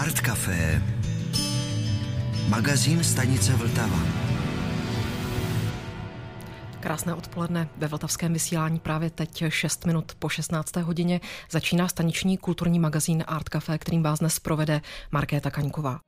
Art Café, magazín stanice Vltava. Krásné odpoledne. Ve vltavském vysílání právě teď 6 minut po 16. hodině začíná staniční kulturní magazín Art Café, kterým vás dnes provede Markéta Kaňková.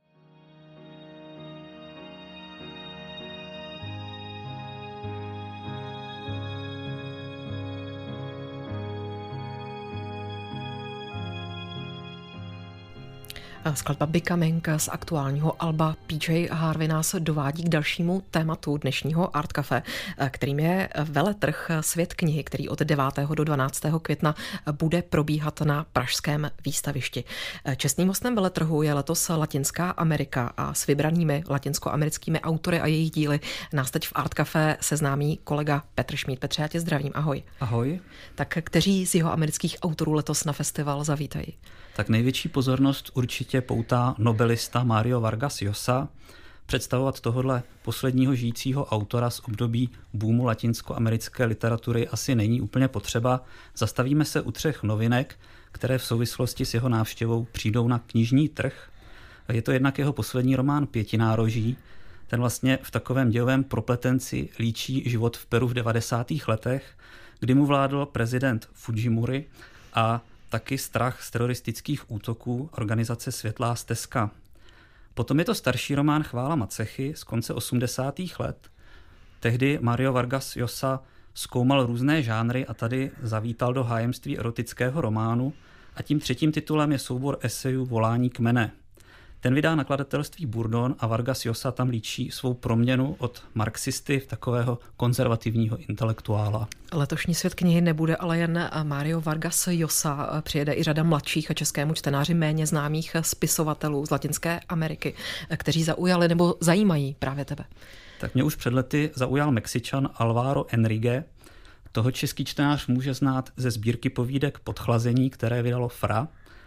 Skladba Becoming z aktuálního alba PJ Harvey nás dovádí k dalšímu tématu dnešního Art Café, kterým je veletrh Svět knihy, který od 9. do 12. května bude probíhat na pražském výstavišti. Čestným hostem veletrhu je letos Latinská Amerika a s vybranými latinskoamerickými autory a jejich díly nás teď v Art Café seznámí kolega Petr Šmíd. Petře, já tě zdravím, ahoj. Ahoj. Tak kteří z jeho amerických autorů letos na festival zavítají? Tak největší pozornost určitě poutá nobelista Mario Vargas Llosa. Představovat tohodle posledního žijícího autora z období boomu latinskoamerické literatury asi není úplně potřeba. Zastavíme se u 3 novinek, které v souvislosti s jeho návštěvou přijdou na knižní trh. Je to jednak jeho poslední román Pětinároží. Ten vlastně v takovém dějovém propletenci líčí život v Peru v 90. letech, kdy mu vládl prezident Fujimori a taky strach z teroristických útoků organizace Světlá stezka. Potom je to starší román Chvála Macechy z konce 80. let. Tehdy Mario Vargas Llosa zkoumal různé žánry a tady zavítal do hájemství erotického románu a tím 3. titulem je soubor esejů Volání kmene. Ten vydá nakladatelství Burdon a Vargas Llosa tam líčí svou proměnu od marxisty v takového konzervativního intelektuála. Letošní Svět knihy nebude ale jen Mario Vargas Llosa. Přijede i řada mladších a českému čtenáři méně známých spisovatelů z Latinské Ameriky, kteří zaujali nebo zajímají právě tebe. Tak mě už před lety zaujal Mexičan Alvaro Enrique. Toho český čtenář může znát ze sbírky povídek Podchlazení, které vydalo FRA.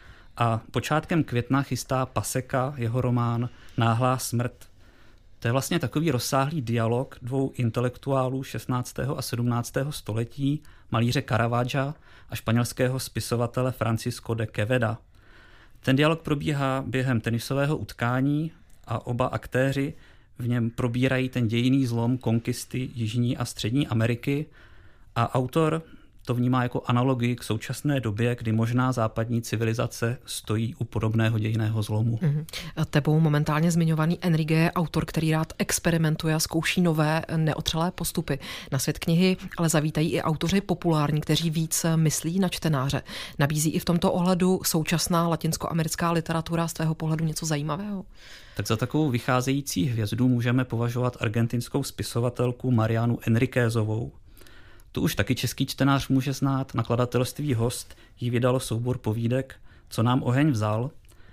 A počátkem května chystá Paseka, jeho román Náhlá smrt. To je vlastně takový rozsáhlý dialog 2 intelektuálů 16. a 17. století, malíře Caravaggia a španělského spisovatele Francisco de Queveda. Ten dialog probíhá během tenisového utkání a oba aktéři v něm probírají ten dějinný zlom konkisty Jižní a Střední Ameriky a autor to vnímá jako analogii k současné době, kdy možná západní civilizace stojí u podobného dějinného zlomu. Tebou momentálně zmiňovaný Enrique je autor, který rád experimentuje a zkouší nové neotřelé postupy. Na Svět knihy ale zavítají i autoři populární, kteří víc myslí na čtenáře. Nabízí i v tomto ohledu současná latinskoamerická literatura z tvého pohledu něco zajímavého? Tak za takovou vycházející hvězdu můžeme považovat argentinskou spisovatelku Marianu Enriquezovou. Tu už taky český čtenář může znát, nakladatelství Host jí vydalo soubor povídek Co nám oheň vzal.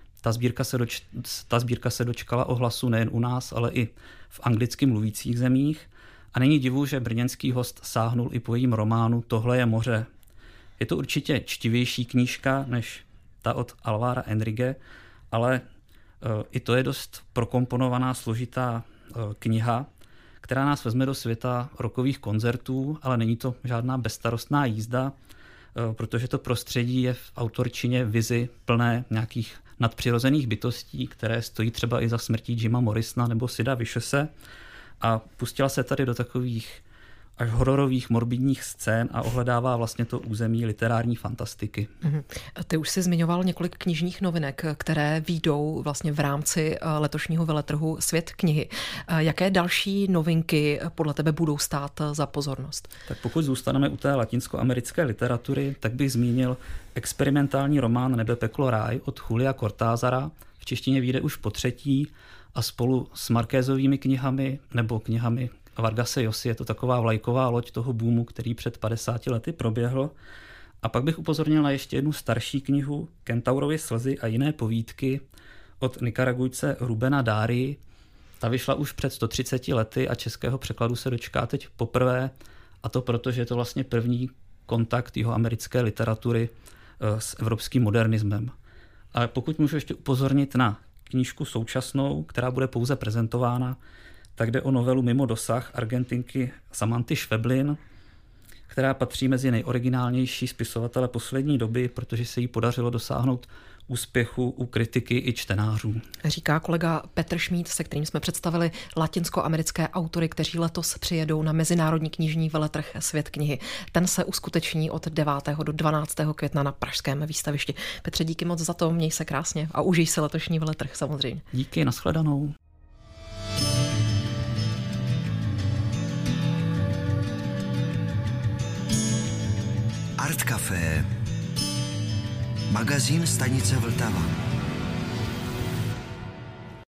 Ta sbírka se dočkala ohlasu nejen u nás, ale i v anglicky mluvících zemích. A není divu, že brněnský Host sáhnul i po jejím románu Tohle je moře. Je to určitě čtivější knížka než ta od Alvara Enrique, ale i to je dost prokomponovaná, složitá kniha, která nás vezme do světa rockových koncertů, ale není to žádná bezstarostná jízda, protože to prostředí je v autorčině vizi plné nějakých nadpřirozených bytostí, které stojí třeba i za smrtí Jima Morrisona nebo Sida Viciouse a pustila se tady do takových až hororových, morbidních scén a ohledává vlastně to území literární fantastiky. Ty už jsi zmiňoval několik knižních novinek, které vyjdou vlastně v rámci letošního veletrhu Svět knihy. Jaké další novinky podle tebe budou stát za pozornost? Tak pokud zůstaneme u té latinskoamerické literatury, tak bych zmínil experimentální román Nebe, peklo, ráj od Julia Cortázara. V češtině vyjde už po 3. a spolu s Marquezovými knihami nebo knihami Vargase Llosy je to taková vlajková loď toho boomu, který před 50 lety proběhl. A pak bych upozornil na ještě jednu starší knihu Kentaurovy slzy a jiné povídky od Nikaragujce Rubena Dárii. Ta vyšla už před 130 lety a českého překladu se dočká teď poprvé, a to proto, že je to vlastně první kontakt jihoamerické literatury s evropským modernismem. A pokud můžu ještě upozornit na knížku současnou, která bude pouze prezentována, tak jde o novelu Mimo dosah Argentinky Samanty Schweblin. která patří mezi nejoriginálnější spisovatele poslední doby, protože se jí podařilo dosáhnout úspěchu u kritiky i čtenářů. Říká kolega Petr Šmíd, se kterým jsme představili latinskoamerické autory, kteří letos přijedou na Mezinárodní knižní veletrh Svět knihy. Ten se uskuteční od 9. do 12. května na pražském výstavišti. Petře, díky moc za to, měj se krásně a užij si letošní veletrh samozřejmě. Díky, nashledanou. Art Café, magazín stanice Vltava.